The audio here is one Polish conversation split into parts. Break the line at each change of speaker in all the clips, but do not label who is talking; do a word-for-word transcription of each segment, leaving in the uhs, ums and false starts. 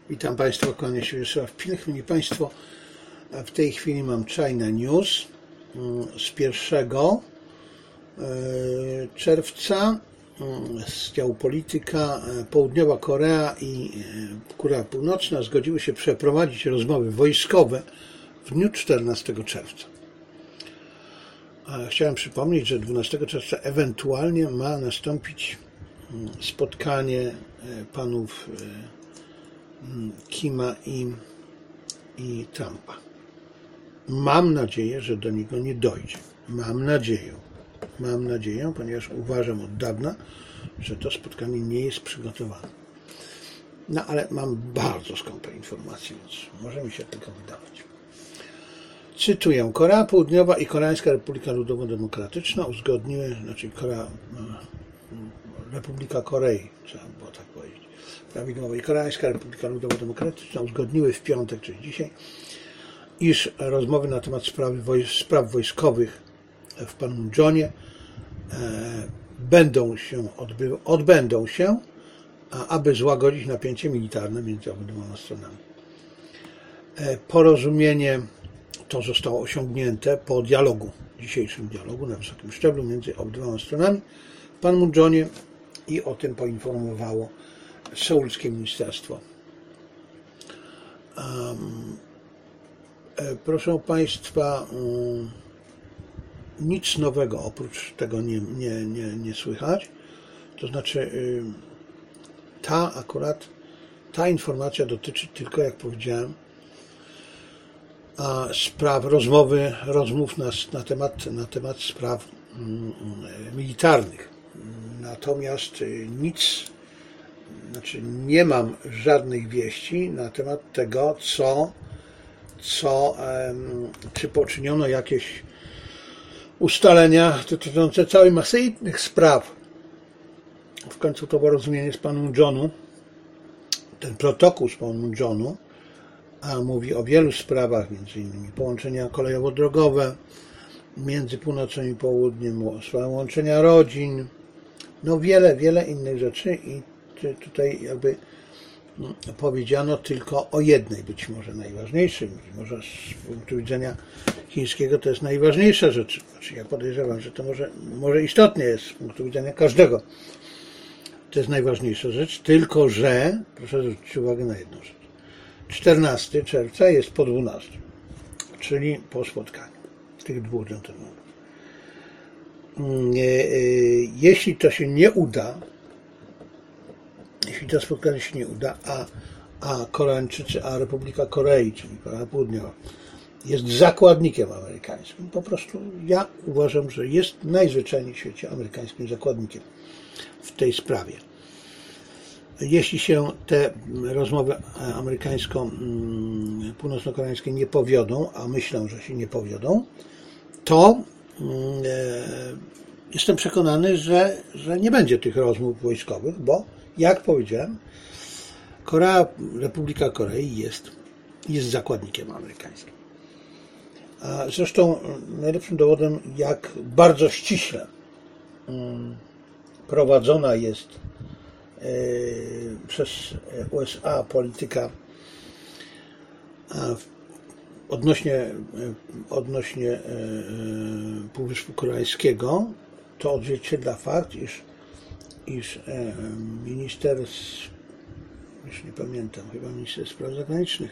Witam Państwa, kłaniam się Wiesław Pilch. Szanowni Państwo, w tej chwili mam China News z pierwszego czerwca z działu polityka. Południowa Korea i Korea Północna zgodziły się przeprowadzić rozmowy wojskowe w dniu czternastego czerwca. Chciałem przypomnieć, że dwunastego czerwca ewentualnie ma nastąpić spotkanie panów Kima i, i Trumpa. Mam nadzieję, że do niego nie dojdzie. Mam nadzieję. Mam nadzieję, ponieważ uważam od dawna, że to spotkanie nie jest przygotowane. No ale mam bardzo skąpe informacje, więc może mi się tylko wydawać. Cytuję. Korea Południowa i Koreańska Republika Ludowo-Demokratyczna uzgodniły, znaczy Korea, Republika Korei, trzeba było tak powiedzieć, prawidłowo, i Koreańska Republika Ludowo-Demokratyczna uzgodniły w piątek, czyli dzisiaj, iż rozmowy na temat sprawy woj- spraw wojskowych w Panmunjonie e, będą się odby- odbędą się, a, aby złagodzić napięcie militarne między obydwoma stronami. E, porozumienie to zostało osiągnięte po dialogu, dzisiejszym dialogu na wysokim szczeblu między obydwoma stronami w Panmunjonie i o tym poinformowało seulskie ministerstwo. Um, proszę Państwa, um, nic nowego oprócz tego nie, nie, nie, nie słychać. To znaczy um, ta akurat, ta informacja dotyczy tylko, jak powiedziałem, a spraw, rozmowy, rozmów na, na, temat, na temat spraw um, militarnych. Natomiast nic, znaczy nie mam żadnych wieści na temat tego, co, co czy poczyniono jakieś ustalenia dotyczące całej masy innych spraw. W końcu to porozumienie z Panmunjonu, ten protokół z Panmunjonu, a mówi o wielu sprawach, między innymi połączenia kolejowo-drogowe między północą i południem, łączenia rodzin, no wiele, wiele innych rzeczy i tutaj jakby powiedziano tylko o jednej, być może najważniejszej, być może z punktu widzenia chińskiego to jest najważniejsza rzecz. Znaczy ja podejrzewam, że to może, może istotnie jest z punktu widzenia każdego. To jest najważniejsza rzecz, tylko że, proszę zwrócić uwagę na jedną rzecz. czternastego czerwca jest po dwunastego, czyli po spotkaniu tych dwóch dżentelmenów. Jeśli to się nie uda, jeśli to spotkanie się nie uda, a, a Koreańczycy, a Republika Korei, czyli Korea Południowa, jest zakładnikiem amerykańskim, po prostu ja uważam, że jest najzwyczajniej w świecie amerykańskim zakładnikiem w tej sprawie. Jeśli się te rozmowy amerykańsko-północno-koreańskie nie powiodą, a myślę, że się nie powiodą, to jestem przekonany, że, że nie będzie tych rozmów wojskowych, bo jak powiedziałem, Korea, Republika Korei jest, jest zakładnikiem amerykańskim. A zresztą najlepszym dowodem, jak bardzo ściśle prowadzona jest przez U S A polityka odnośnie, odnośnie Półwyspu Koreańskiego, to odzwierciedla fakt, iż, iż minister, już nie pamiętam, chyba minister spraw zagranicznych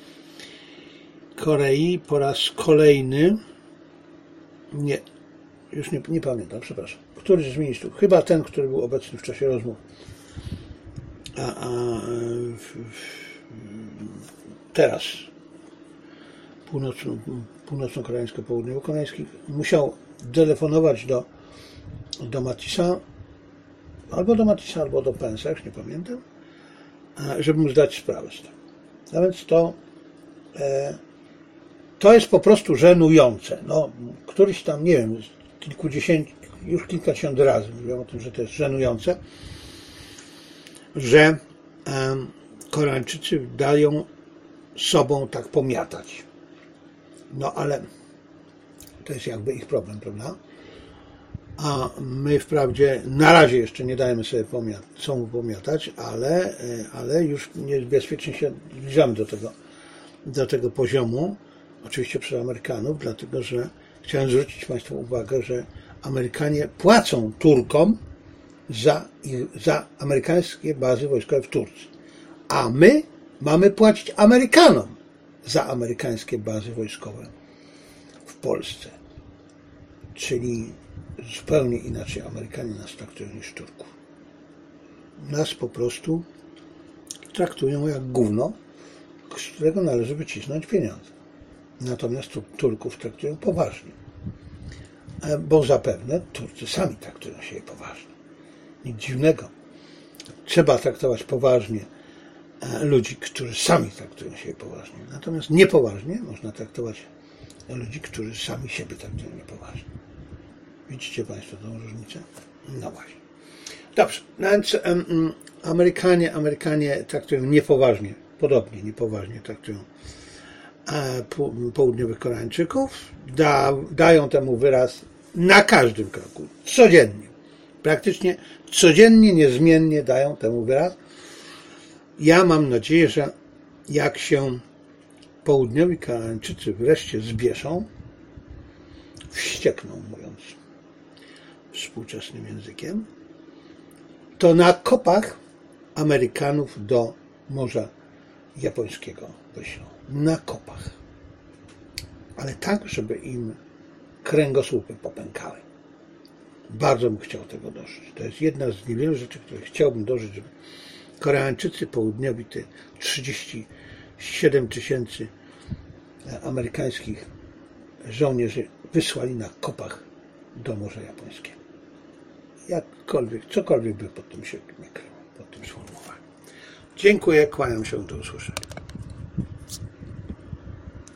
Korei po raz kolejny, nie, już nie, nie pamiętam, przepraszam, któryś z ministrów, chyba ten, który był obecny w czasie rozmów, a, a w, w, teraz północno, północno-koreańsko-południowo-koreański musiał telefonować do, do Matisa, albo do Matisa, albo do Pence'a, już nie pamiętam, żeby mu zdać sprawę z tego. A więc to e, to jest po prostu żenujące. No, któryś tam, nie wiem, kilkudziesięciu, już kilkadziesiąt razy mówiłem o tym, że to jest żenujące, że e, Koreańczycy dają sobą tak pomiatać. No ale to jest jakby ich problem, prawda? a my wprawdzie na razie jeszcze nie dajemy sobie pomiat, co pomiatać, ale, ale już niebezpiecznie się zbliżamy do tego, do tego poziomu, oczywiście przez Amerykanów, dlatego że chciałem zwrócić Państwu uwagę, że Amerykanie płacą Turkom za, za amerykańskie bazy wojskowe w Turcji, a my mamy płacić Amerykanom za amerykańskie bazy wojskowe w Polsce. Czyli zupełnie inaczej Amerykanie nas traktują niż Turków. Nas po prostu traktują jak gówno, z którego należy wycisnąć pieniądze. Natomiast Turków traktują poważnie. Bo zapewne Turcy sami traktują się poważnie. Nic dziwnego. Trzeba traktować poważnie ludzi, którzy sami traktują się poważnie. Natomiast niepoważnie można traktować ludzi, którzy sami siebie traktują niepoważnie. Widzicie Państwo tą różnicę? No właśnie. Dobrze, więc um, Amerykanie, Amerykanie traktują niepoważnie, podobnie niepoważnie traktują e, po, południowych Koreańczyków. Da, dają temu wyraz na każdym kroku, codziennie. Praktycznie codziennie, niezmiennie dają temu wyraz. Ja mam nadzieję, że jak się południowi Koreańczycy wreszcie zbieszą, wściekną, mówiąc współczesnym językiem, to na kopach Amerykanów do Morza Japońskiego wyślą. Na kopach. Ale tak, żeby im kręgosłupy popękały. Bardzo bym chciał tego dożyć. To jest jedna z niewielu rzeczy, które chciałbym dożyć, żeby Koreańczycy południowi, te trzydzieści siedem tysięcy amerykańskich żołnierzy wysłali na kopach do Morza Japońskiego. Jakkolwiek, cokolwiek by pod tym się nie kryło, pod tym sformułowaniem. Dziękuję, kłaniam się, do usłyszenia.